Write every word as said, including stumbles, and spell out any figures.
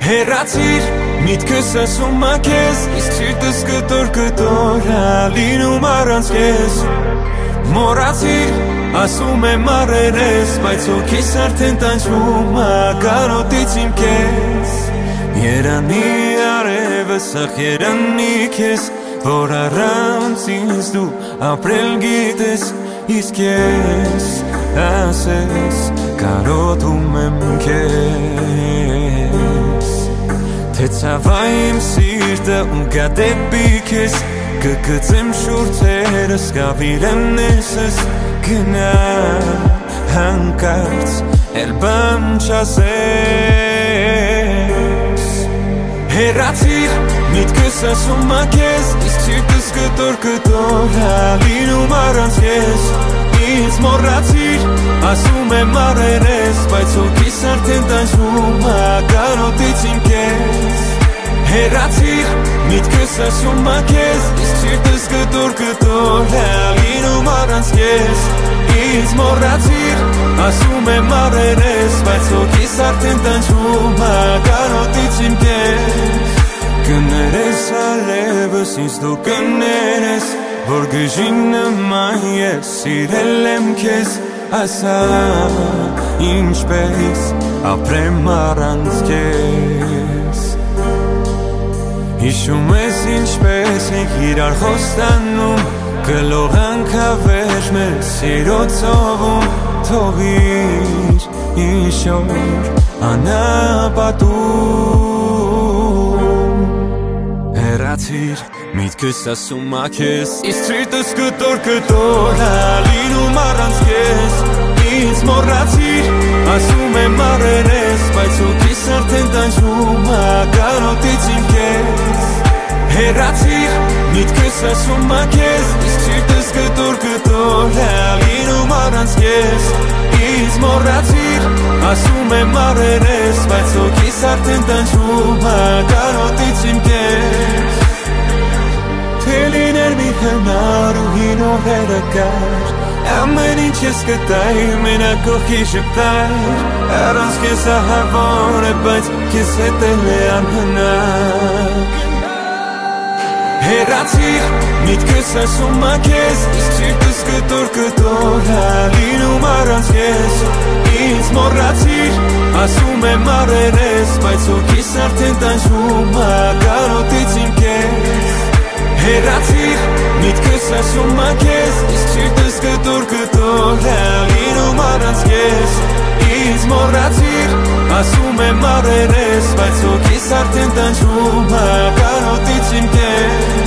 Հեռացիր միտքս ասում ա քեզ, իսկ սիրտս կտոր կտոր ա լինում առանց քեզ։ Մոռացիր ասում եմ առերես, բայց հոգիս արդեն տանջվում ա կարոտից իմ քեզ։ Երանի արևը սաղ երանի քեզ, որ առանց ինձ դու ապրել գիտես, իսկ ես ասես կարոտում եմ քեզ։ Թե ցավա իմ սիրտը ու գա դեպի քեզ, կգծեմ շուրթերս կավիրեմ ներսս, գնա հանկարծ էլ բան չասես։ Հեռացիր միտքս ասում ա քեզ, իսկ սիրտս կտոր կտոր ա լինում առանց քեզ։ Ինձ մոռացիր ասում եմ առերես, բայց հոգիս արդեն տանջվում ա կարոտից իմ քեզ։ Հեռացիր միտքս ասում ա քեզ, իսկ սիրտս կտոր կտոր ա լինում առանց քեզ։ Ինձ մոռացիր ասում եմ առերես, բայց հոգիս արդեն տանջվում ա կարոտից իմ քեզ։ Կներես ալևս ինձ դու կներես, որ գժին նման ես սիրել եմ քեզ, ասա ինչպես ապրեմ առանց քեզ։ Հիշում ես ինչպես ենք իրար խոստանում, գլողանք հավերժ մեր սիրո ծովում, թողիր ինչ-որ անապատում։ Հեռացիր միտքս ասում ա քեզ, իսկ սիրտս կտոր կտոր ա լինում առանց քեզ։ Ինձ մոռացիր ասում եմ առերես, բայց հոգիս արդեն տանջվում ա կարոտից իմ քեզ։ Հեռացիր միտքս ասում ա քեզ, իսկ սիրտս կտոր կտոր ա լինում առանց քեզ։ Ինձ մոռացիր ասում եմ առերես, բայց հոգիս արդեն տանջվում ա կարոտից իմ քեզ։ Թե լիներ մի հնար ու հին օրերը կար, ամեն ինչ ես կտայ, մենակ կողքի շպտայր, առանց քեզ ահավոր է, բայց քեզ հետել է անհնար։ Հեռացիր միտքս ասում ա քեզ, իսկ սիրտս կտոր կտոր ա լինում առանց քեզ։ Ինձ մոռացիր ասում եմ առերես, բայց հոգիս արդեն տանջվում ա կարոտից իմ քեզ։ Հեռացիր միտքս ասում ա քեզ, իսկ սիրտս կտոր կտոր ա լինում առանց քեզ։ Ինձ մոռացիր ասում եմ առերես, բայց հոգիս արդեն տանջվում ա կարոտից իմ քեզ։